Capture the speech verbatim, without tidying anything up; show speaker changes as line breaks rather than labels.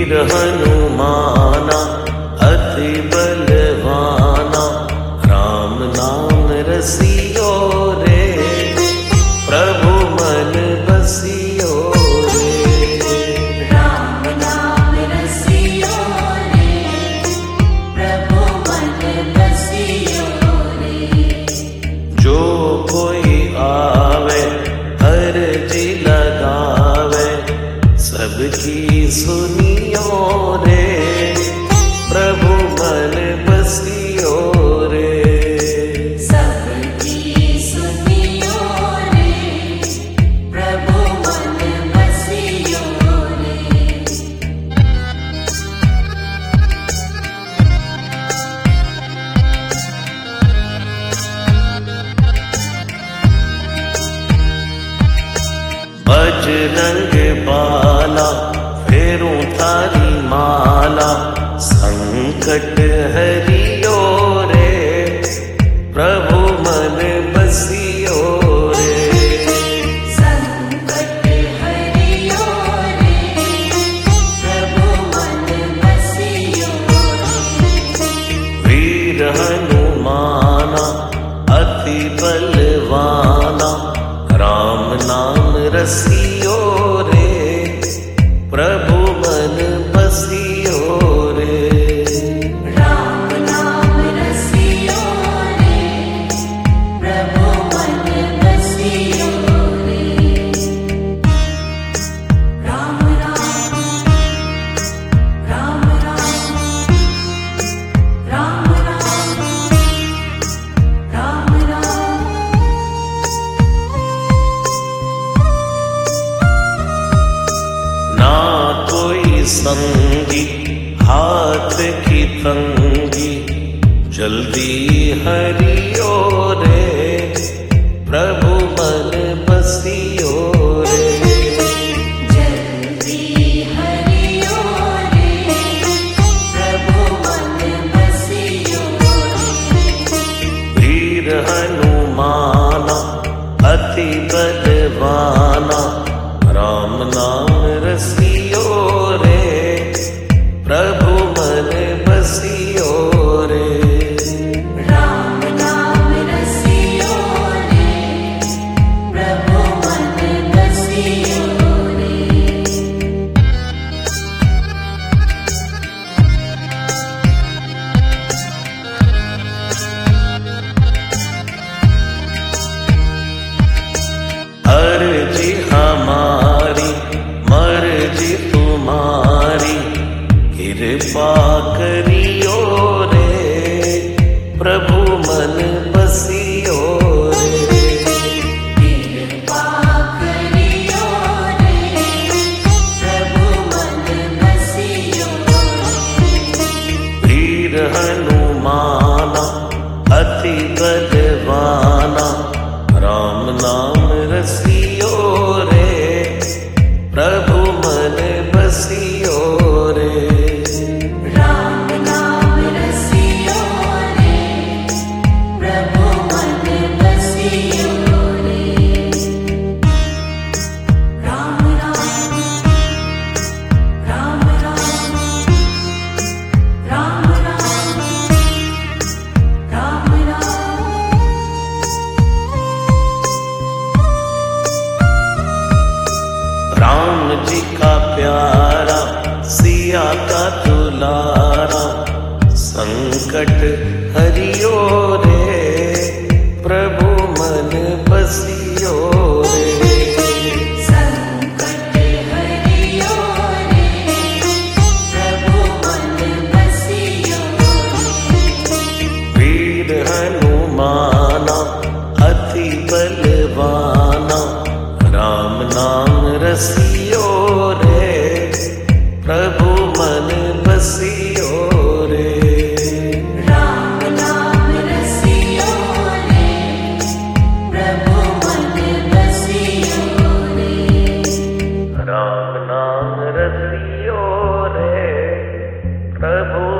वीर हनुमाना अति बलवाना, राम नाम रसियो रे, प्रभु मन बसियो रे।
राम नाम रसियो रे, प्रभु मन बसियो रे।
जो कोई आवे अर्जी लगावे, सबकी सुनियो रे, प्रभु मन बसियो रे।
सबकी सुनियो रे, प्रभु मन बसियो रे।
बजरंग बाला फेरू थारी माला, संकट हरियो रे, प्रभु मन बसियो रे।
संकट हरियो रे, प्रभु मन बसियो रे।
वीर हनुमाना अति बलवाना, राम नाम रसियो रे, प्रभु मन बसियो रे।
राम नाम रसियो रे, प्रभु मन बसियो रे। राम राम राम राम राम राम राम राम।
ना कोई संगी हाथ की तंगी, जल्दी हरियो रे, प्रभु मन बसियो रे।
जल्दी हरियो रे, प्रभु मन बसियो रे।
वीर हनुमाना अति बलवाना, राम नाम रसियो रे, प्रभु मन बसियो रे।
राम नाम रसियो रे, प्रभु मन बसियो रे।
अर्जी हमारी मर्जी तुम्हारी, कृपा करियो रे, प्रभु मन बसियो रे।
कृपा करियो रे, प्रभु मन बसियो रे।
वीर हनुमाना अति बलवाना, राम नाम रसियो रे, प्रभु मन बसियो रे।
राम नाम रसियो रे, प्रभु मन बसियो रे। राम राम राम राम राम राम राम राम।
राम जी का प्यारा सिया का दुलारा, संकट हरियो रे, प्रभु मन बसियो रे।
संकट हरियो रे, प्रभु मन बसियो रे।
वीर हनुमाना अति बलवाना, राम नाम रसियो रे, प्रभु मन बसियो रे।
राम नाम रसियो रे, प्रभु मन बसियो रे।
राम नाम रसियो रे, प्रभु